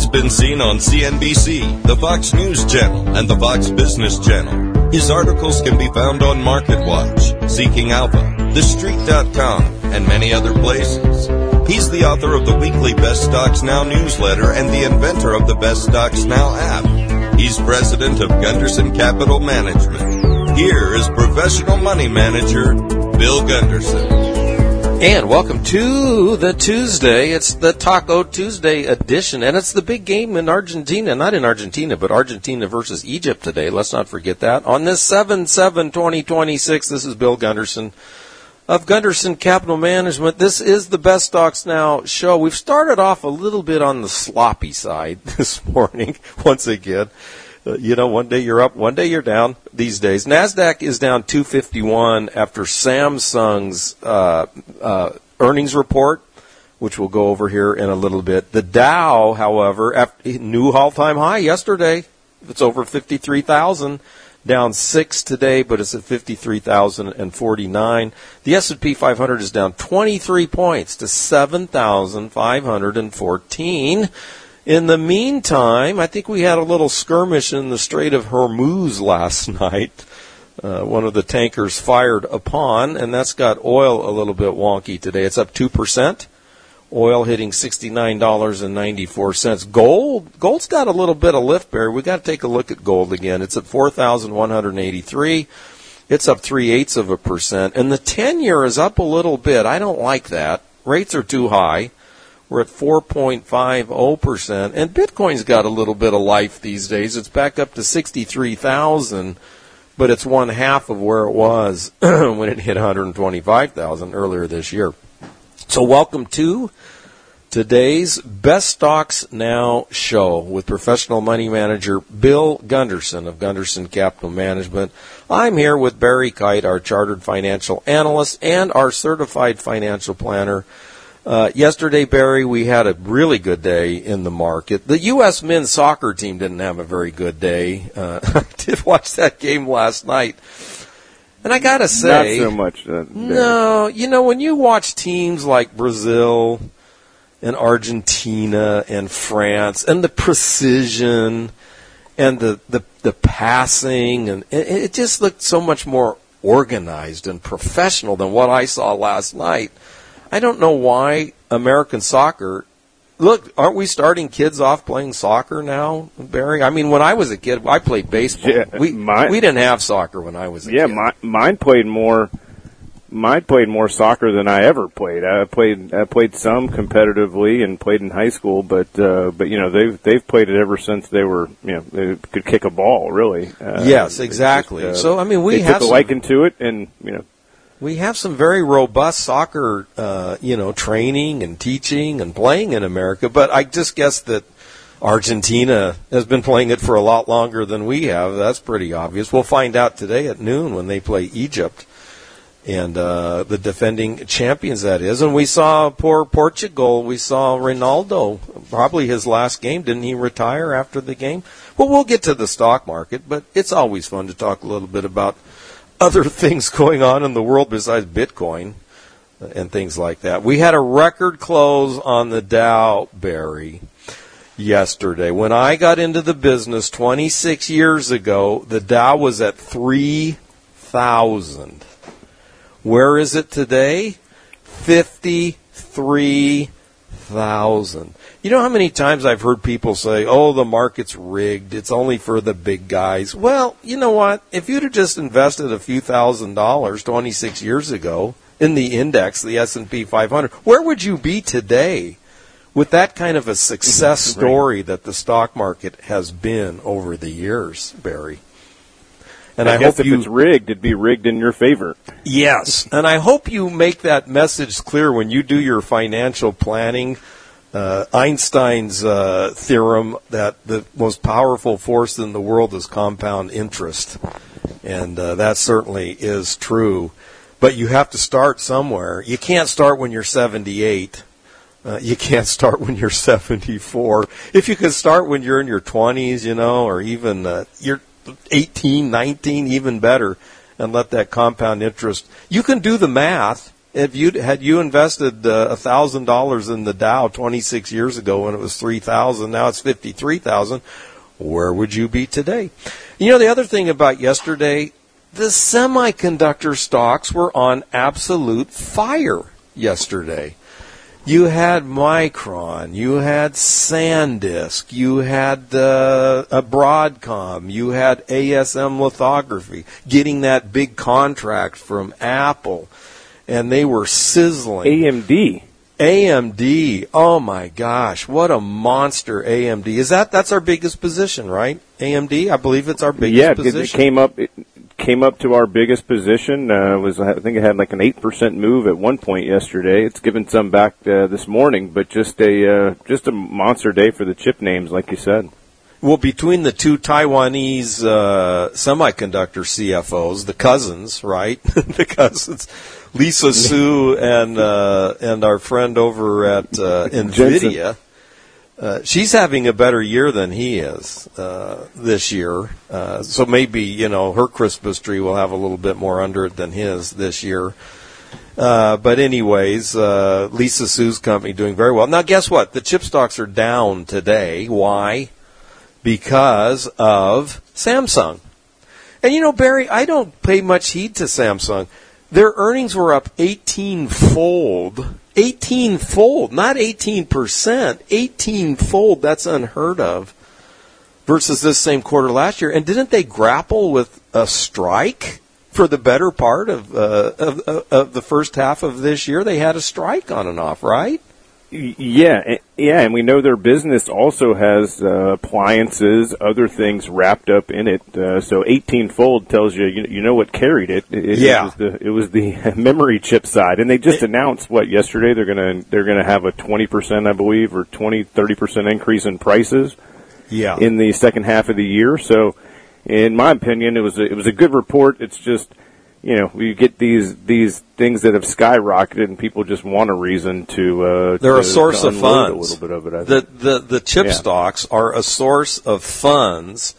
been seen on CNBC, the Fox News Channel, and the Fox Business Channel. His articles can be found on MarketWatch, Seeking Alpha, TheStreet.com, and many other places. He's the author of the weekly Best Stocks Now newsletter and the inventor of the Best Stocks Now app. He's president of Gunderson Capital Management. Here is professional money manager, Bill Gunderson. And welcome to the Tuesday. It's the Taco Tuesday edition, and it's the big game in Argentina. Not in Argentina, but Argentina versus Egypt today. Let's not forget that. On this 7/7/2026, this is Bill Gunderson of Gunderson Capital Management. This is the Best Stocks Now show. We've started off a little bit on the sloppy side this morning, once again. One day you're up, one day you're down these days. NASDAQ is down 251 after Samsung's earnings report, which we'll go over here in a little bit. The Dow, however, new all-time high yesterday. It's over 53,000. Down 6 today, but it's at 53,049. The S&P 500 is down 23 points to 7,514. In the meantime, I think we had a little skirmish in the Strait of Hormuz last night. One of the tankers fired upon, and that's got oil a little bit wonky today. It's up 2%. Oil hitting $69.94. Gold's got a little bit of lift, Barry. We got to take a look at gold again. It's at 4,183. It's up 0.3%. And the 10-year is up a little bit. I don't like that. Rates are too high. We're at 4.50%, and Bitcoin's got a little bit of life these days. It's back up to 63,000, but it's one half of where it was when it hit 125,000 earlier this year. So welcome to today's Best Stocks Now show with professional money manager Bill Gunderson of Gunderson Capital Management. I'm here with Barry Kite, our chartered financial analyst and our certified financial planner. Yesterday, Barry, we had a really good day in the market. The U.S. men's soccer team didn't have a very good day. I did watch that game last night. And I got to say... Not so much. No, when you watch teams like Brazil and Argentina and France and the precision and the passing, and it just looked so much more organized and professional than what I saw last night. I don't know why American soccer... Look, aren't we starting kids off playing soccer now, Barry? I mean, when I was a kid, I played baseball. Yeah, we didn't have soccer when I was a kid. Yeah, mine played more soccer than I ever played. I played some competitively and played in high school, but they've played it ever since they were they could kick a ball really. Yes, exactly. So I mean, we have took a liking to it, and we have some very robust soccer, training and teaching and playing in America. But I just guess that Argentina has been playing it for a lot longer than we have. That's pretty obvious. We'll find out today at noon when they play Egypt and the defending champions, that is. And we saw poor Portugal. We saw Ronaldo, probably his last game. Didn't he retire after the game? Well, we'll get to the stock market, but it's always fun to talk a little bit about other things going on in the world besides Bitcoin and things like that. We had a record close on the Dow, Barry, yesterday. When I got into the business 26 years ago, the Dow was at 3,000. Where is it today? 53,000. You know how many times I've heard people say, oh, the market's rigged, it's only for the big guys. Well, you know what? If you'd have just invested a few $1,000s 26 years ago in the index, the S&P 500, where would you be today with that kind of a success story that the stock market has been over the years, Barry? And I guess if it's rigged, it'd be rigged in your favor. Yes, and I hope you make that message clear when you do your financial planning. Einstein's theorem that the most powerful force in the world is compound interest. And that certainly is true. But you have to start somewhere. You can't start when you're 78. You can't start when you're 74. If you could start when you're in your 20s, or even you're 18, 19, even better, and let that compound interest. You can do the math. Had you invested $1,000 in the Dow 26 years ago when it was 3,000, now it's 53,000, where would you be today? You know, the other thing about yesterday, the semiconductor stocks were on absolute fire yesterday. You had Micron, you had SanDisk, you had Broadcom, you had ASM Lithography, getting that big contract from Apple, and they were sizzling. AMD, oh my gosh, what a monster AMD. That's our biggest position, right? AMD, I believe it's our biggest position. Yeah, it came up to our biggest position. I think it had like an 8% move at one point yesterday. It's given some back this morning, but just a monster day for the chip names, like you said. Well, between the two Taiwanese semiconductor CFOs, the cousins, right? The cousins, Lisa Su and our friend over at NVIDIA. She's having a better year than he is this year. So maybe, her Christmas tree will have a little bit more under it than his this year. But anyways, Lisa Su's company doing very well. Now, guess what? The chip stocks are down today. Why? Because of Samsung. And, Barry, I don't pay much heed to Samsung. Their earnings were up 18-fold. 18-fold, not 18%, 18-fold. That's unheard of versus this same quarter last year. And didn't they grapple with a strike for the better part of the first half of this year? They had a strike on and off, right? Yeah, and we know their business also has appliances, other things wrapped up in it. So 18-fold tells you know what carried it. It was the memory chip side, and they just announced yesterday they're gonna have a 20%, I believe, or 30% increase in prices. Yeah. In the second half of the year. So, in my opinion, it was a good report. It's just, we get these things that have skyrocketed, and people just want a reason to. They're a source of funds. A little bit of it. I think. The chip stocks are a source of funds.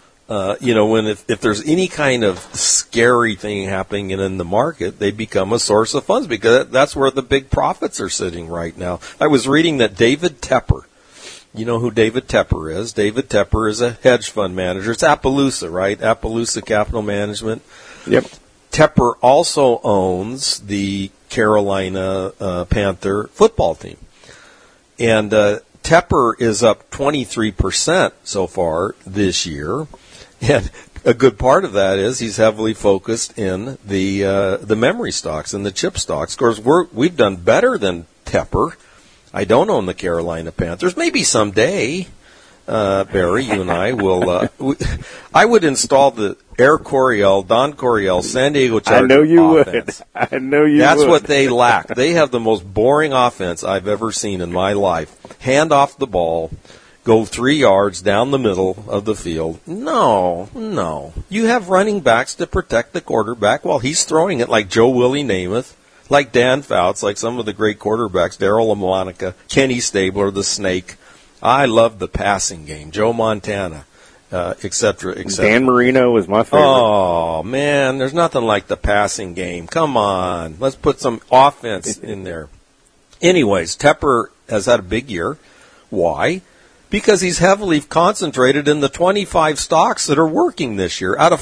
If there's any kind of scary thing happening in the market, they become a source of funds because that's where the big profits are sitting right now. I was reading that David Tepper. You know who David Tepper is? David Tepper is a hedge fund manager. It's Appaloosa, right? Appaloosa Capital Management. Yep. Tepper also owns the Carolina Panther football team. And Tepper is up 23% so far this year. And a good part of that is he's heavily focused in the memory stocks and the chip stocks. Of course, we've done better than Tepper. I don't own the Carolina Panthers. Maybe someday, Barry, you and I will. I would install the Don Coryell, San Diego Chargers. I know you offense. would. I know you That's would. what they lack. They have the most boring offense I've ever seen in my life. Hand off the ball, go 3 yards down the middle of the field. No. You have running backs to protect the quarterback while he's throwing it like Joe Willie Namath, like Dan Fouts, like some of the great quarterbacks, Darryl LaMonica, Kenny Stabler, the Snake. I love the passing game. Joe Montana, et cetera, et cetera. Dan Marino was my favorite. Oh, man, there's nothing like the passing game. Come on. Let's put some offense in there. Anyways, Tepper has had a big year. Why? Because he's heavily concentrated in the 25 stocks that are working this year. Out of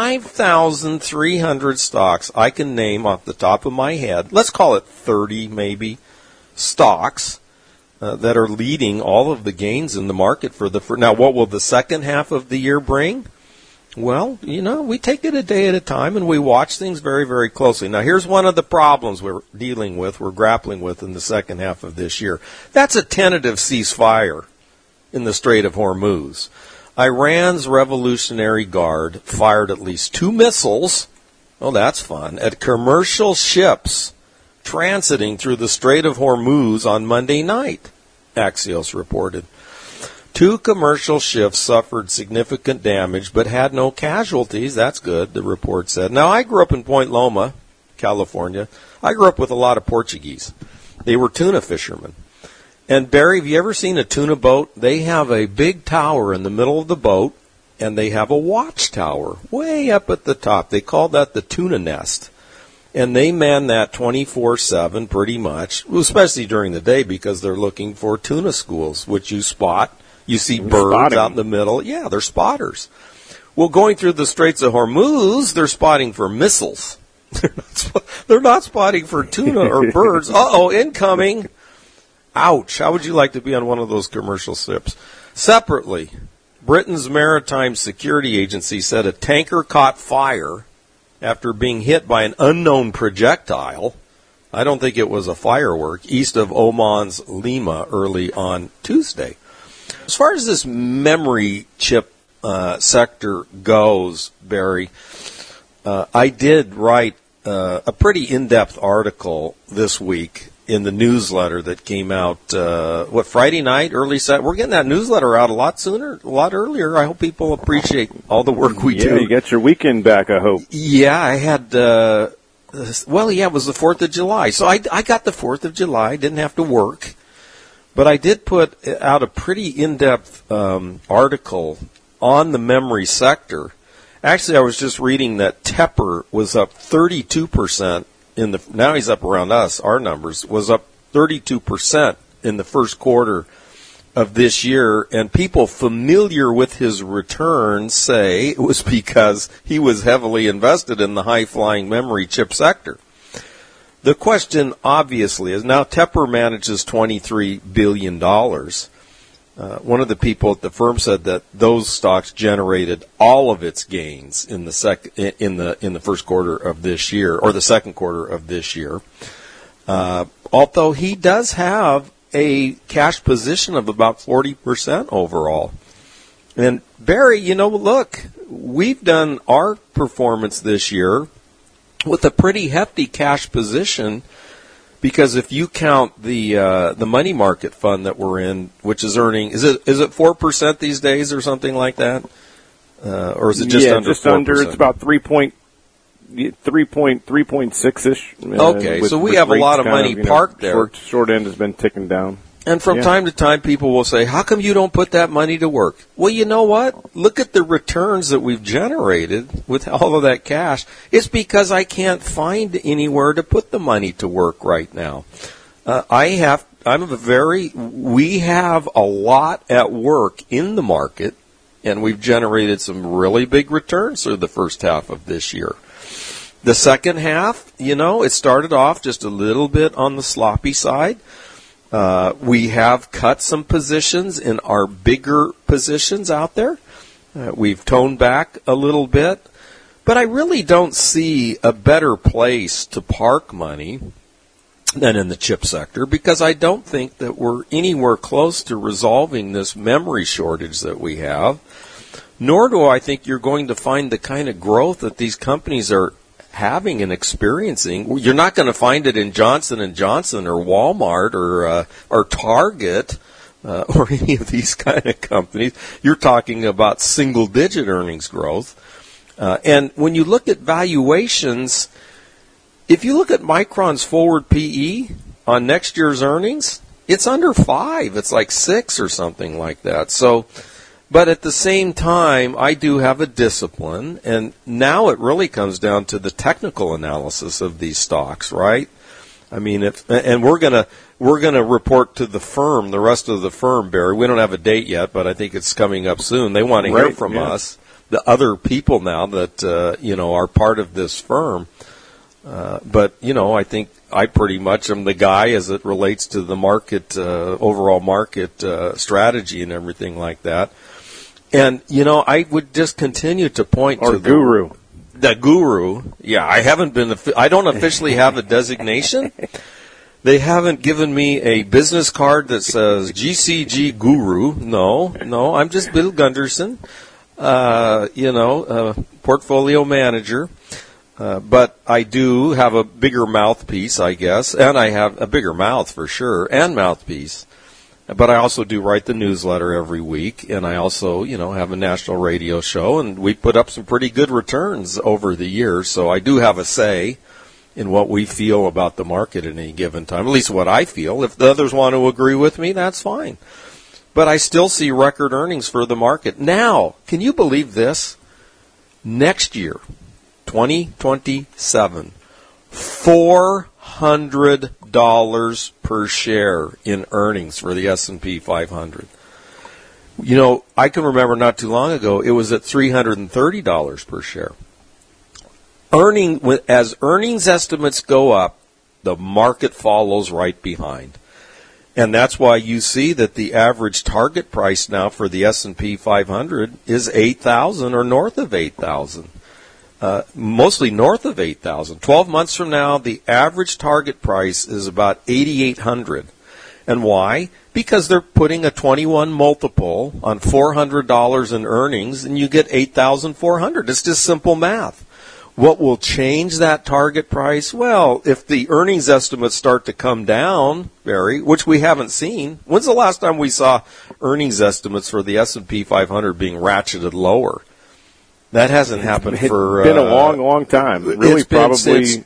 5,300 stocks, I can name off the top of my head, let's call it 30 maybe, stocks that are leading all of the gains in the market for the first. Now, what will the second half of the year bring? Well, we take it a day at a time, and we watch things very, very closely. Now, here's one of the problems we're grappling with in the second half of this year. That's a tentative ceasefire in the Strait of Hormuz. Iran's Revolutionary Guard fired at least 2 missiles, that's fun, at commercial ships transiting through the Strait of Hormuz on Monday night, Axios reported. 2 commercial ships suffered significant damage but had no casualties. That's good, the report said. Now, I grew up in Point Loma, California. I grew up with a lot of Portuguese. They were tuna fishermen. And, Barry, have you ever seen a tuna boat? They have a big tower in the middle of the boat, and they have a watchtower way up at the top. They call that the tuna nest. And they man that 24/7 pretty much, especially during the day because they're looking for tuna schools, which you spot. You see birds out in the middle. Yeah, they're spotters. Well, going through the Straits of Hormuz, they're spotting for missiles. They're not spotting for tuna or birds. Uh-oh, incoming. Ouch. How would you like to be on one of those commercial ships? Separately, Britain's Maritime Security Agency said a tanker caught fire after being hit by an unknown projectile. I don't think it was a firework, east of Oman's Lima early on Tuesday. As far as this memory chip sector goes, Barry, I did write a pretty in-depth article this week in the newsletter that came out, Friday night, early Saturday. We're getting that newsletter out a lot sooner, a lot earlier. I hope people appreciate all the work we do. Yeah, you got your weekend back, I hope. Yeah, I had, it was the 4th of July. So I got the 4th of July, didn't have to work. But I did put out a pretty in-depth article on the memory sector. Actually, I was just reading that Tepper was up 32% now he's up around us, our numbers, was up 32% in the first quarter of this year, and people familiar with his returns say it was because he was heavily invested in the high-flying memory chip sector. The question, obviously, is now Tepper manages $23 billion. One of the people at the firm said that those stocks generated all of its gains in the first quarter of this year, or the second quarter of this year. Although he does have a cash position of about 40% overall. And Barry, look, we've done our performance this year with a pretty hefty cash position. Because if you count the money market fund that we're in, which is earning, is it 4% these days or something like that, or is it just under? Just 4%? Under. It's about 3.6ish. Okay, so we have a lot of money parked there. Short end has been ticking down. And from time to time, people will say, how come you don't put that money to work? Well, you know what? Look at the returns that we've generated with all of that cash. It's because I can't find anywhere to put the money to work right now. We have a lot at work in the market, and we've generated some really big returns through the first half of this year. The second half, it started off just a little bit on the sloppy side. We have cut some positions in our bigger positions out there. We've toned back a little bit. But I really don't see a better place to park money than in the chip sector because I don't think that we're anywhere close to resolving this memory shortage that we have. Nor do I think you're going to find the kind of growth that these companies are having and experiencing. You're not going to find it in Johnson & Johnson or Walmart or Target or any of these kind of companies. You're talking about single-digit earnings growth. And when you look at valuations, if you look at Micron's forward PE on next year's earnings, it's under 5. It's like 6 or something like that. So, but at the same time, I do have a discipline, and now it really comes down to the technical analysis of these stocks, right? I mean, we're gonna report to the firm, the rest of the firm, Barry. We don't have a date yet, but I think it's coming up soon. They want to hear from us, the other people now that are part of this firm. But I think I pretty much am the guy as it relates to the market, overall market strategy and everything like that. And, I would just continue to point to guru. The guru. Yeah, I don't officially have a designation. They haven't given me a business card that says GCG Guru. No, I'm just Bill Gunderson, portfolio manager. But I do have a bigger mouthpiece, I guess, and I have a bigger mouth for sure, and mouthpiece. But I also do write the newsletter every week, and I also, have a national radio show, and we put up some pretty good returns over the years. So I do have a say in what we feel about the market at any given time, at least what I feel. If the others want to agree with me, that's fine. But I still see record earnings for the market. Now, can you believe this? Next year, 2027, $400 per share in earnings for the S&P 500. You know, I can remember not too long ago, it was at $330 per share. As earnings estimates go up, the market follows right behind. And that's why you see that the average target price now for the S&P 500 is 8,000 or north of 8,000. Mostly north of 8,000. 12 months from now, the average target price is about 8,800. And why? Because they're putting a 21 multiple on $400 in earnings, and you get 8,400. It's just simple math. What will change that target price? Well, if the earnings estimates start to come down, Barry, which we haven't seen. When's the last time we saw earnings estimates for the S&P 500 being ratcheted lower? That hasn't happened for... It's been a long, long time. Really, it's been since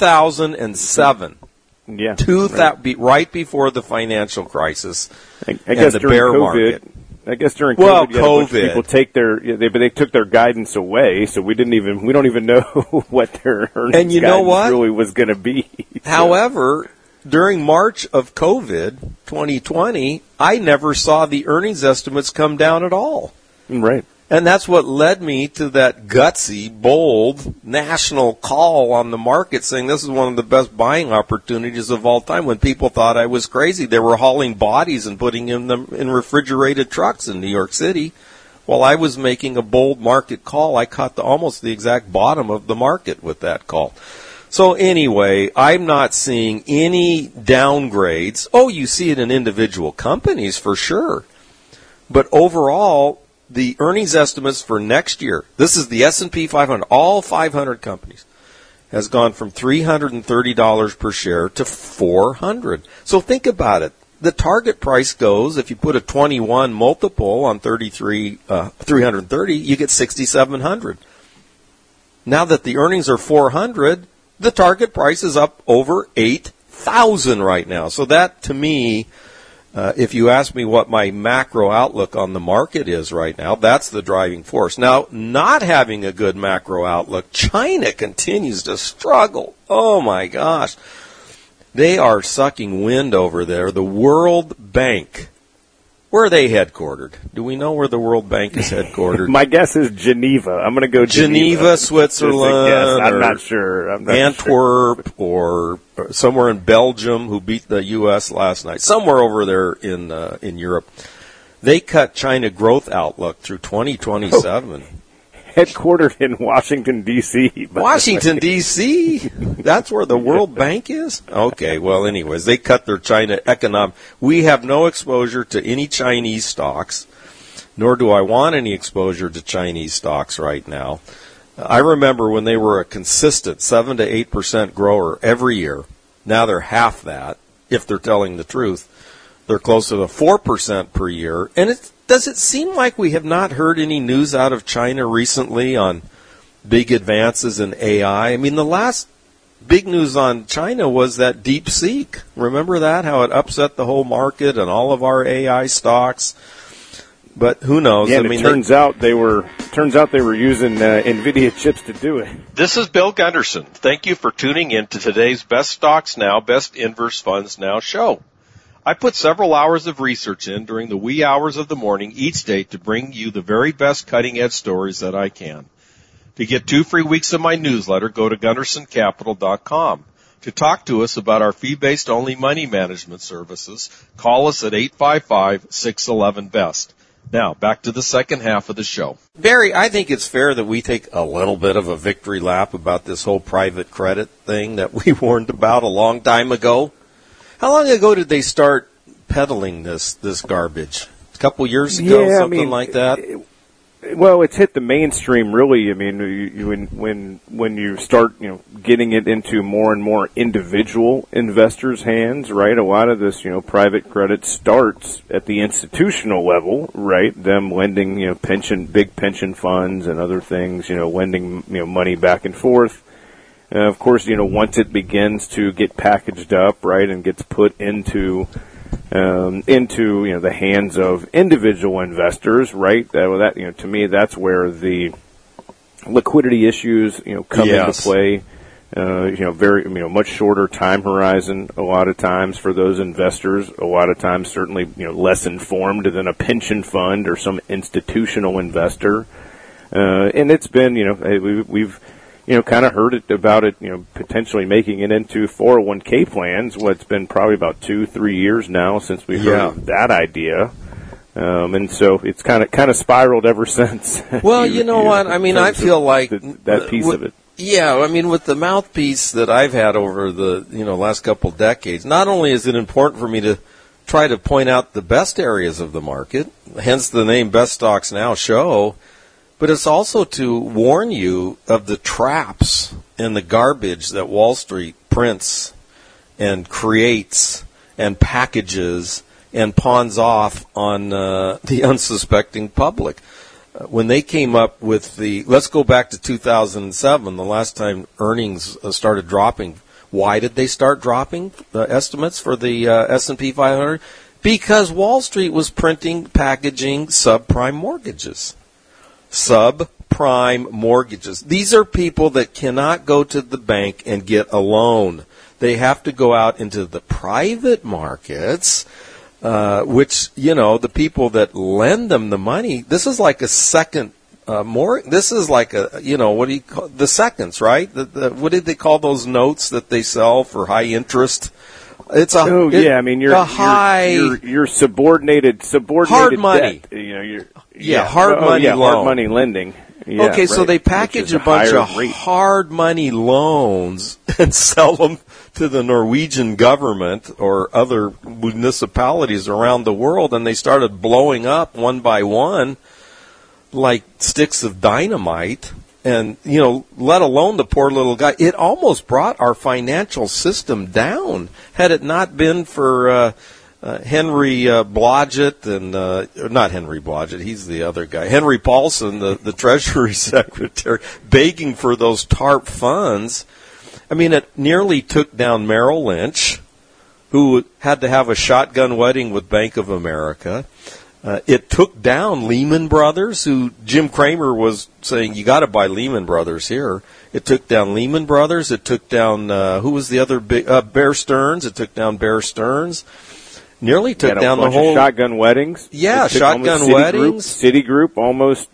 2007. Yeah. Right before the financial crisis I guess and the during bear COVID, market. I guess during COVID, Well, you had a bunch of COVID. people they took their guidance away, so we don't even know what their earnings And you know guidance what? really was going to be. However, during March of COVID 2020, I never saw the earnings estimates come down at all. Right. And that's what led me to that gutsy, bold, national call on the market saying this is one of the best buying opportunities of all time when people thought I was crazy. They were hauling bodies and putting them in refrigerated trucks in New York City. While I was making a bold market call, I caught almost the exact bottom of the market with that call. So anyway, I'm not seeing any downgrades. Oh, you see it in individual companies for sure. But overall, the earnings estimates for next year, this is the S&P 500, all 500 companies, has gone from $330 per share to $400. So think about it. The target price goes, if you put a 21 multiple on 330, you get 6,700. Now that the earnings are 400, the target price is up over 8,000 right now. So that, to me, if you ask me what my macro outlook on the market is right now, that's the driving force. Now, not having a good macro outlook, China continues to struggle. Oh, my gosh. They are sucking wind over there. The World Bank, where are they headquartered? Do we know where the World Bank is headquartered? My guess is Geneva. I'm going to go Geneva, Switzerland. I'm not sure. Antwerp or somewhere in Belgium, who beat the U.S. last night. Somewhere over there in Europe. They cut China growth outlook through 2027. Headquartered in Washington, D.C. Washington, D.C.? That's where the World Bank is? Okay, well, anyways, they cut their China economic. We have no exposure to any Chinese stocks, nor do I want any exposure to Chinese stocks right now. I remember when they were a consistent 7 to 8% grower every year. Now they're half that, if they're telling the truth. They're closer to 4% per year. And does it seem like we have not heard any news out of China recently on big advances in AI? I mean, the last big news on China was that DeepSeek. Remember that? How it upset the whole market and all of our AI stocks. But who knows? Yeah, it turns out they were using NVIDIA chips to do it. This is Bill Gunderson. Thank you for tuning in to today's Best Stocks Now, Best Inverse Funds Now show. I put several hours of research in during the wee hours of the morning each day to bring you the very best cutting-edge stories that I can. To get 2 free weeks of my newsletter, go to GundersonCapital.com. To talk to us about our fee-based only money management services, call us at 855-611-BEST. Now, back to the second half of the show. Barry, I think it's fair that we take a little bit of a victory lap about this whole private credit thing that we warned about a long time ago. How long ago did they start peddling this garbage? A couple years ago, something like that? Well, it's hit the mainstream, really. I mean, when you start, getting it into more and more individual investors' hands, right? A lot of this, private credit starts at the institutional level, right? Them lending, big pension funds and other things, lending, money back and forth. Of course, once it begins to get packaged up, right, and gets put into the hands of individual investors, right? To me, that's where the liquidity issues, come into play. Much shorter time horizon a lot of times for those investors. A lot of times, certainly, less informed than a pension fund or some institutional investor. And it's been, we've kind of heard about it, potentially making it into 401k plans. What's been probably about 2-3 years now since we heard of that idea. And so it's kind of spiraled ever since. Well, what? I mean, I feel like that piece of it. Yeah, I mean, with the mouthpiece that I've had over the last couple decades, not only is it important for me to try to point out the best areas of the market, hence the name Best Stocks Now show, but it's also to warn you of the traps and the garbage that Wall Street prints and creates and packages and pawns off on the unsuspecting public. When they came up with let's go back to 2007, the last time earnings started dropping. Why did they start dropping estimates for the S&P 500? Because Wall Street was packaging subprime mortgages. Subprime mortgages. These are people that cannot go to the bank and get a loan. They have to go out into the private markets, which, the people that lend them the money, this is like a second this is like a, what do you call the seconds, right? What did they call those notes that they sell for high interest? It's your subordinated hard money. Debt. Hard money lending. Yeah, okay, so they package a bunch of hard money loans and sell them to the Norwegian government or other municipalities around the world, and they started blowing up one by one like sticks of dynamite. And, let alone the poor little guy. It almost brought our financial system down. Had it not been for Henry Blodgett and not Henry Blodgett, he's the other guy. Henry Paulson, the Treasury Secretary, begging for those TARP funds. I mean, it nearly took down Merrill Lynch, who had to have a shotgun wedding with Bank of America. It took down Lehman Brothers, who Jim Cramer was saying, you got to buy Lehman Brothers here. It took down Lehman Brothers. It took down, who was the other big, Bear Stearns. It took down Bear Stearns. Nearly took down the whole shotgun weddings. Yeah, shotgun weddings. Citigroup almost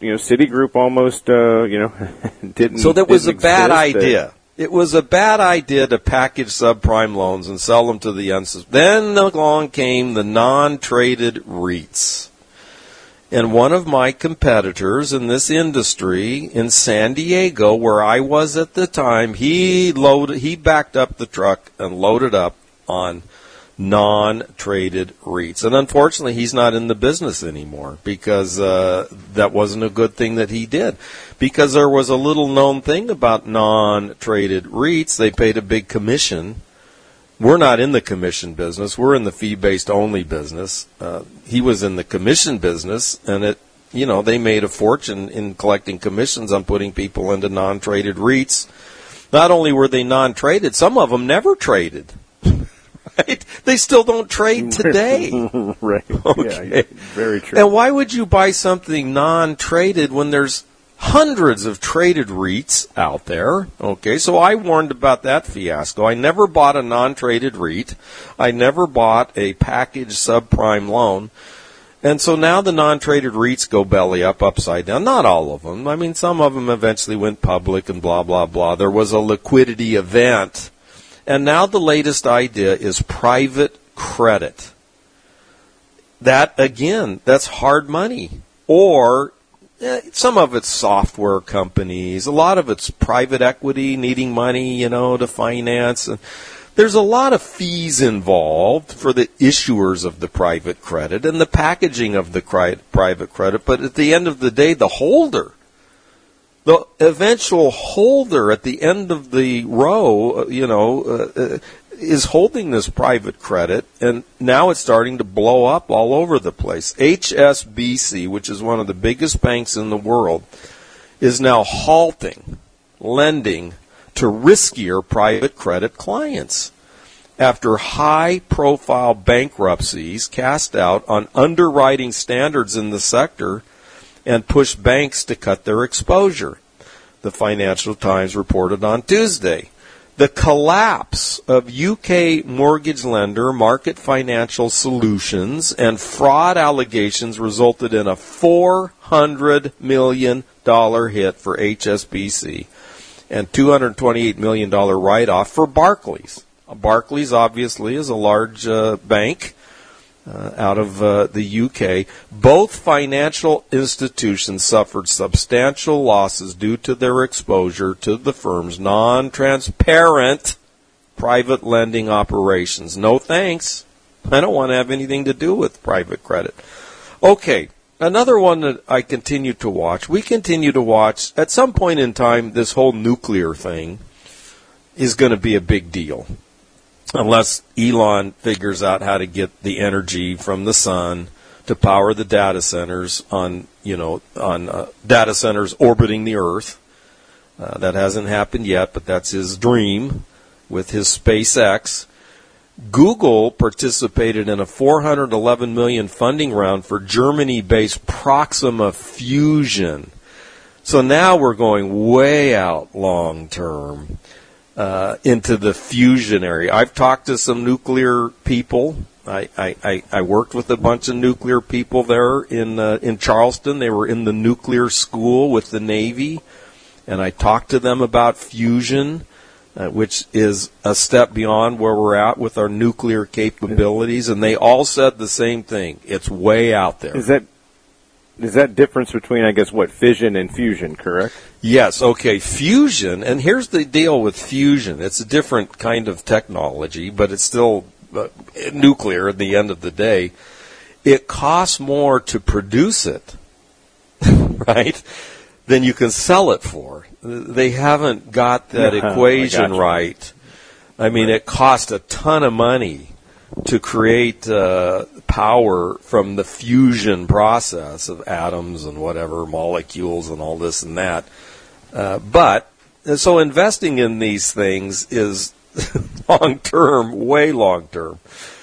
didn't. So that was a bad exist. idea. It was a bad idea to package subprime loans and sell them to the unsuspecting. Then along came the non-traded REITs. And one of my competitors in this industry in San Diego, where I was at the time, he backed up the truck and loaded up on non-traded REITs. And unfortunately, he's not in the business anymore because that wasn't a good thing that he did. Because there was a little known thing about non-traded REITs. They paid a big commission. We're not in the commission business. We're in the fee-based only business. He was in the commission business, and they made a fortune in collecting commissions on putting people into non-traded REITs. Not only were they non-traded, some of them never traded. Right? They still don't trade today. Right. Okay. Yeah, very true. And why would you buy something non-traded when there's hundreds of traded REITs out there? Okay, so I warned about that fiasco. I never bought a non-traded REIT. I never bought a packaged subprime loan. And so now the non-traded REITs go belly up, upside down. Not all of them. I mean, some of them eventually went public and blah, blah, blah. There was a liquidity event. And now the latest idea is private credit. That, again, that's hard money. Or some of it's software companies. A lot of it's private equity needing money, to finance. And there's a lot of fees involved for the issuers of the private credit and the packaging of the private credit. But at the end of the day, the holder, the eventual holder at the end of the row, is holding this private credit, and now it's starting to blow up all over the place. HSBC, which is one of the biggest banks in the world, is now halting lending to riskier private credit clients after high-profile bankruptcies cast out on underwriting standards in the sector and pushed banks to cut their exposure. The Financial Times reported on Tuesday. The collapse of UK mortgage lender Market Financial Solutions and fraud allegations resulted in a $400 million hit for HSBC and $228 million write-off for Barclays. Barclays, obviously, is a large bank out of the UK. Both financial institutions suffered substantial losses due to their exposure to the firm's non-transparent private lending operations. No thanks. I don't want to have anything to do with private credit. Okay, another one that I continue to watch. We continue to watch, at some point in time, this whole nuclear thing is going to be a big deal. Unless Elon figures out how to get the energy from the sun to power the data centers on data centers orbiting the Earth. That hasn't happened yet, but that's his dream with his SpaceX. Google participated in a $411 million funding round for Germany-based Proxima Fusion. So now we're going way out long term. Into the fusion area. I've talked to some nuclear people. I worked with a bunch of nuclear people there in Charleston. They were in the nuclear school with the Navy, and I talked to them about fusion, which is a step beyond where we're at with our nuclear capabilities, and they all said the same thing. It's way out there. Is that difference between, I guess, fission and fusion, correct? Yes, okay, fusion, and here's the deal with fusion. It's a different kind of technology, but it's still nuclear at the end of the day. It costs more to produce it, right, than you can sell it for. They haven't got that equation right. I mean, it costs a ton of money to create power from the fusion process of atoms and whatever, molecules and all this and that. So investing in these things is long-term, way long-term.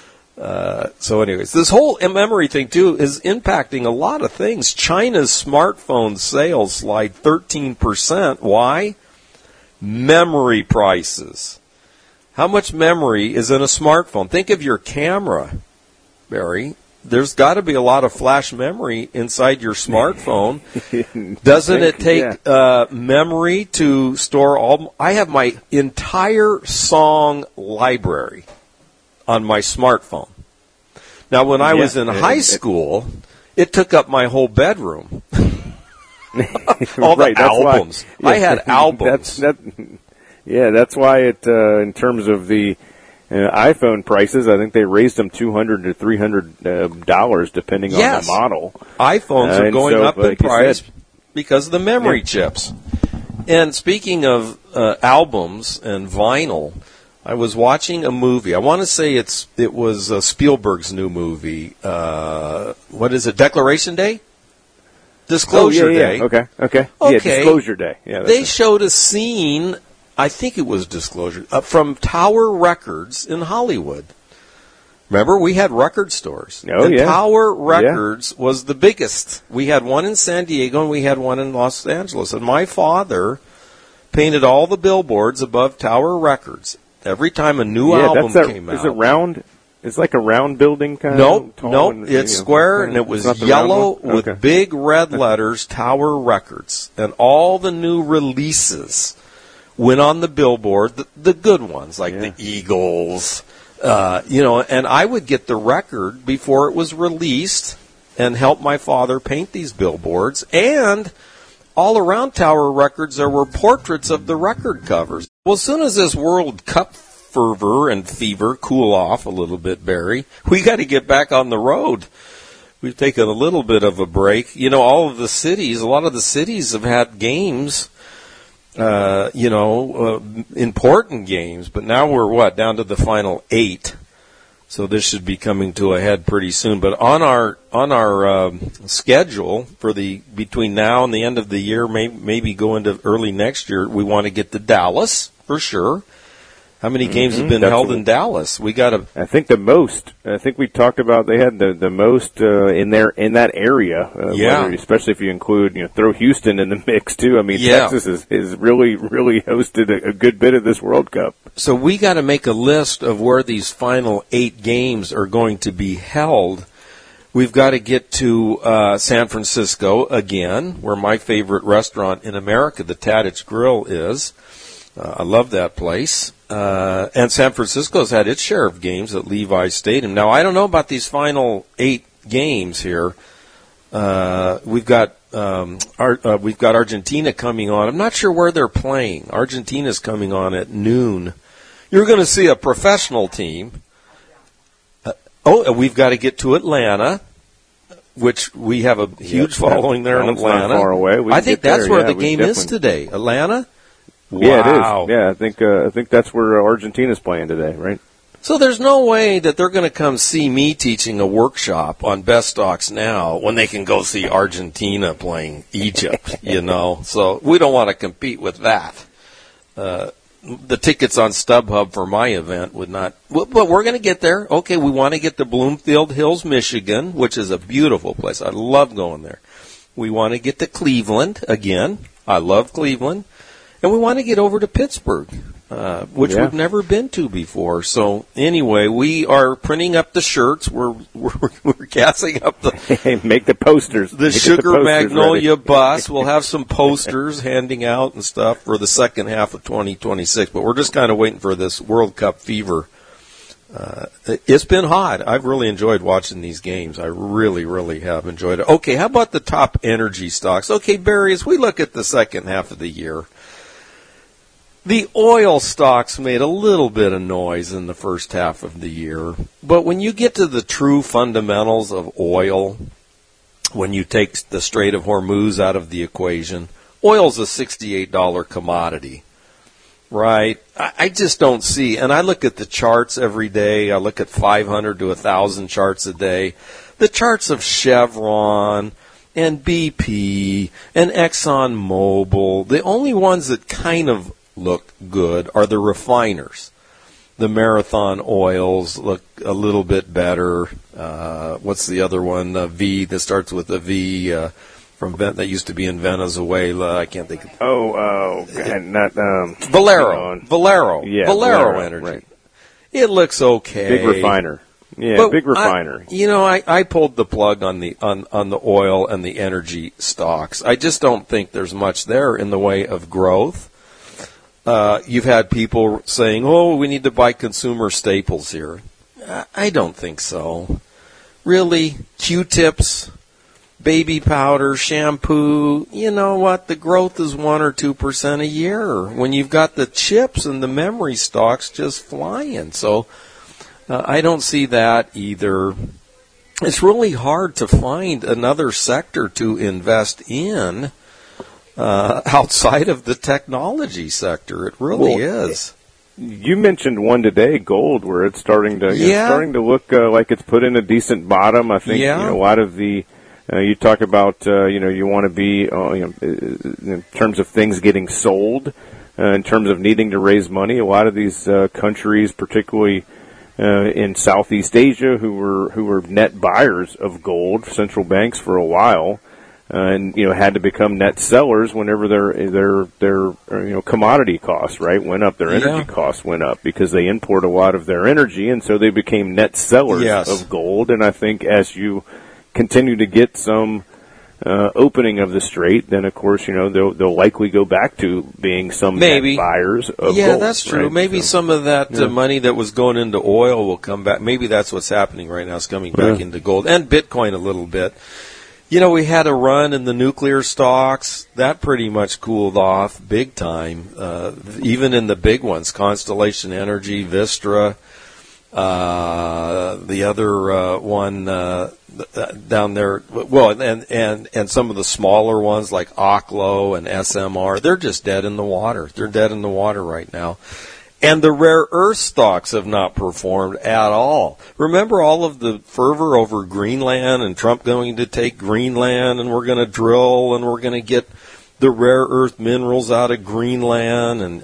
So anyways, this whole memory thing, too, is impacting a lot of things. China's smartphone sales slide 13%. Why? Memory prices. How much memory is in a smartphone? Think of your camera, Barry. There's got to be a lot of flash memory inside your smartphone. Doesn't it take memory to store all? I have my entire song library on my smartphone. Now, when I was in high school, it took up my whole bedroom. All the albums. I had albums. That's why it, in terms of the iPhone prices, I think they raised them $200 to $300 depending on the model. iPhones are going up in price because of the memory chips. And speaking of albums and vinyl, I was watching a movie. I want to say it was Spielberg's new movie. What is it? Declaration Day? Disclosure Day. Okay. Yeah, Disclosure Day. Yeah, they showed a scene. I think it was Disclosure, from Tower Records in Hollywood. Remember, we had record stores. Tower Records was the biggest. We had one in San Diego and we had one in Los Angeles. And my father painted all the billboards above Tower Records. Every time a new album came out. Is it round? It's like a round building kind of? Nope. It's square, and it was yellow with big red letters, Tower Records. And all the new releases went on the billboard, the good ones, like the Eagles, and I would get the record before it was released and help my father paint these billboards. And all around Tower Records, there were portraits of the record covers. Well, as soon as this World Cup fervor and fever cool off a little bit, Barry, we got to get back on the road. We've taken a little bit of a break. A lot of the cities have had games, important games, but now we're down to the final 8. So this should be coming to a head pretty soon. But on our schedule for between now and the end of the year, maybe go into early next year, we want to get to Dallas for sure. How many games have been held in Dallas? We got a. I think the most. I think we talked about they had the most in that area. Especially if you include throw Houston in the mix too. I mean, Texas is really hosted a good bit of this World Cup. So we got to make a list of where these final 8 games are going to be held. We've got to get to San Francisco again, where my favorite restaurant in America, the Tadich Grill, is. I love that place. And San Francisco's had its share of games at Levi Stadium. Now, I don't know about these final 8 games here. We've got Argentina coming on. I'm not sure where they're playing. Argentina's coming on at noon. You're going to see a professional team. We've got to get to Atlanta, which we have a huge following there in Atlanta. Not far away. I think that's where the game is today. Atlanta? Wow. Yeah, it is. Yeah, I think that's where Argentina's playing today, right? So there's no way that they're going to come see me teaching a workshop on best stocks now when they can go see Argentina playing Egypt, So we don't want to compete with that. The tickets on StubHub for my event would not, but we're going to get there. Okay, we want to get to Bloomfield Hills, Michigan, which is a beautiful place. I love going there. We want to get to Cleveland again. I love Cleveland. And we want to get over to Pittsburgh, which we've never been to before. So anyway, we are printing up the shirts. We're gassing up make the posters. The Sugar Magnolia bus. We'll have some posters handing out and stuff for the second half of 2026. But we're just kind of waiting for this World Cup fever. It's been hot. I've really enjoyed watching these games. I really, really have enjoyed it. Okay, how about the top energy stocks? Okay, Barry, as we look at the second half of the year, the oil stocks made a little bit of noise in the first half of the year, but when you get to the true fundamentals of oil, when you take the Strait of Hormuz out of the equation, oil's a $68 commodity, right? I just don't see, and I look at the charts every day. I look at 500 to 1,000 charts a day. The charts of Chevron and BP and ExxonMobil, the only ones that kind of look good are the refiners. The Marathon oils look a little bit better. What's the other one? V that starts with a V from that used to be in Venezuela. I can't think. Valero. Yeah, Valero Energy. Right. It looks okay. Big refiner. Yeah, but big refiner. I pulled the plug on the oil and the energy stocks. I just don't think there's much there in the way of growth. You've had people saying, we need to buy consumer staples here. I don't think so. Really? Q-tips, baby powder, shampoo, you know what? The growth is 1 or 2% a year when you've got the chips and the memory stocks just flying. So I don't see that either. It's really hard to find another sector to invest in outside of the technology sector. It really is. You mentioned one today, gold, where it's starting to look like it's put in a decent bottom. I think a lot of the you talk about you want to be in terms of things getting sold, in terms of needing to raise money. A lot of these countries, particularly in Southeast Asia, who were net buyers of gold, central banks for a while. And had to become net sellers whenever their commodity costs went up, their energy costs went up because they import a lot of their energy, and so they became net sellers of gold. And I think as you continue to get some opening of the strait, then of course they'll likely go back to being some net buyers of gold. Yeah, that's true. Right? Maybe some of that money that was going into oil will come back. Maybe that's what's happening right now. It's coming back into gold and Bitcoin a little bit. We had a run in the nuclear stocks. That pretty much cooled off big time, even in the big ones, Constellation Energy, Vistra, the other one down there, and some of the smaller ones like Oklo and SMR, they're just dead in the water. They're dead in the water right now. And the rare earth stocks have not performed at all. Remember all of the fervor over Greenland and Trump going to take Greenland and we're going to drill and we're going to get the rare earth minerals out of Greenland, and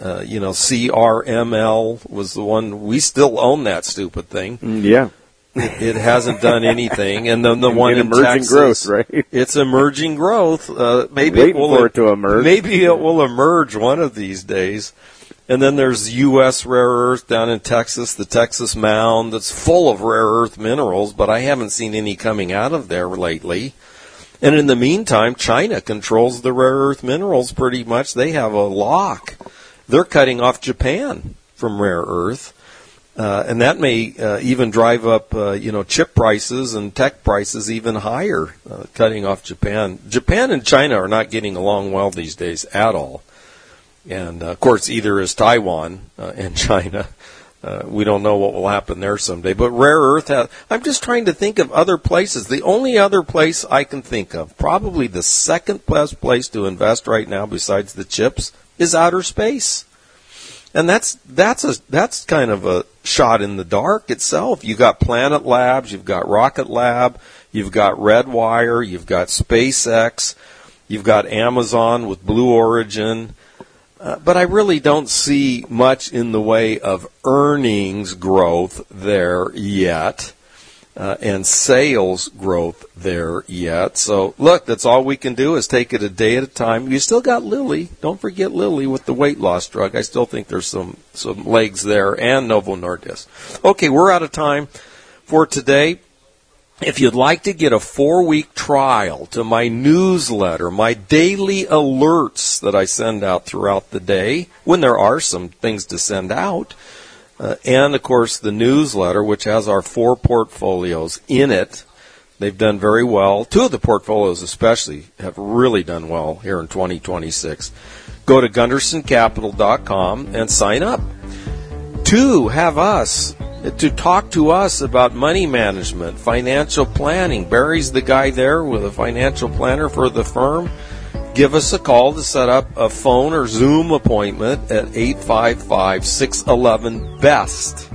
CRML was the one. We still own that stupid thing. Yeah. It hasn't done anything, and then the one in emerging Texas, growth, right? It's emerging growth. Maybe Waiting for it to emerge. Maybe it will emerge one of these days. And then there's U.S. rare earth down in Texas, the Texas Mound, that's full of rare earth minerals, but I haven't seen any coming out of there lately. And in the meantime, China controls the rare earth minerals pretty much. They have a lock. They're cutting off Japan from rare earth. And that may even drive up, chip prices and tech prices even higher, cutting off Japan. Japan and China are not getting along well these days at all. And, of course, either is Taiwan and China. We don't know what will happen there someday. But rare earth I'm just trying to think of other places. The only other place I can think of, probably the second best place to invest right now besides the chips, is outer space. And that's kind of a shot in the dark itself. You've got Planet Labs, you've got Rocket Lab, you've got Redwire, you've got SpaceX, you've got Amazon with Blue Origin. But I really don't see much in the way of earnings growth there yet, and sales growth there yet. So, look, that's all we can do is take it a day at a time. You still got Lilly. Don't forget Lilly with the weight loss drug. I still think there's some legs there, and Novo Nordisk. Okay, we're out of time for today. If you'd like to get a 4-week trial to my newsletter, my daily alerts that I send out throughout the day, when there are some things to send out, and, of course, the newsletter, which has our 4 portfolios in it. They've done very well. 2 of the portfolios especially have really done well here in 2026. Go to GundersonCapital.com and sign up. 2, have us to talk to us about money management, financial planning. Barry's the guy there with a financial planner for the firm. Give us a call to set up a phone or Zoom appointment at 855-611-BEST.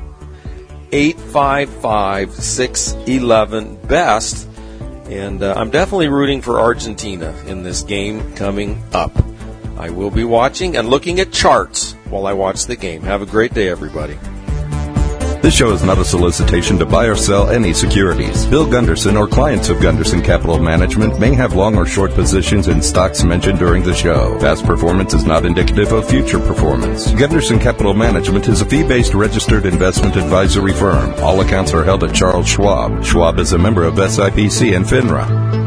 855-611-BEST. And I'm definitely rooting for Argentina in this game coming up. I will be watching and looking at charts while I watch the game. Have a great day, everybody. This show is not a solicitation to buy or sell any securities. Bill Gunderson or clients of Gunderson Capital Management may have long or short positions in stocks mentioned during the show. Past performance is not indicative of future performance. Gunderson Capital Management is a fee-based registered investment advisory firm. All accounts are held at Charles Schwab. Schwab is a member of SIPC and FINRA.